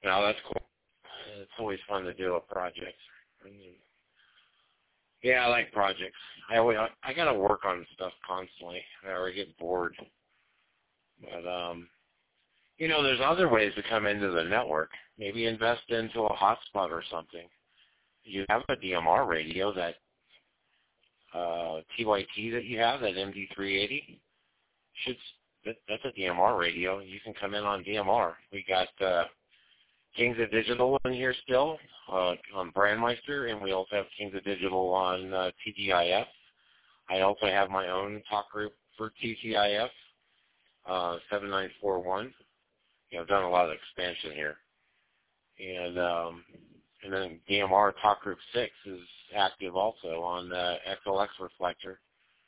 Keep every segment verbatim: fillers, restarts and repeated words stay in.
No, that's cool. It's always fun to do a project. I mean, yeah, I like projects. I always, I, I got to work on stuff constantly. I already get bored. But, um, you know, there's other ways to come into the network. Maybe invest into a hotspot or something. You have a D M R radio, that uh, T Y T that you have, that M D three eighty. Should that, that's a D M R radio. You can come in on D M R. We got uh, Kings of Digital in here still uh, on Brandmeister, and we also have Kings of Digital on uh, T G I F. I also have my own talk group for T G I F, uh, seven nine four one. You know, I've done a lot of expansion here. And um, and then D M R Talk Group six is active also on the X L X reflector.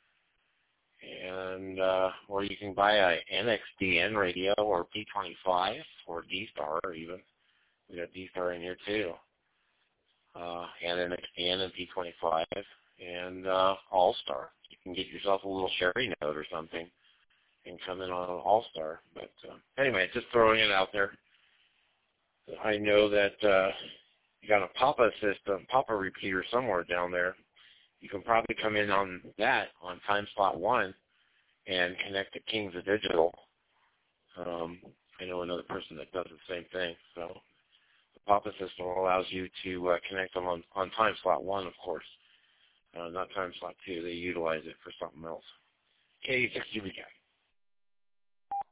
And uh, or you can buy a N X D N radio or P twenty-five or D-Star even. We got D-Star in here too. Uh, and N X D N and P twenty-five and uh, All-Star. You can get yourself a little Sherry note or something and come in on an All-Star. But uh, anyway, just throwing it out there. I know that uh, you got a Papa system, Papa repeater somewhere down there. You can probably come in on that on time slot one and connect to Kings of Digital. Um, I know another person that does the same thing. So the Papa system allows you to uh, connect them on, on time slot one, of course, uh, not time slot two. They utilize it for something else. K eighty-six G B K.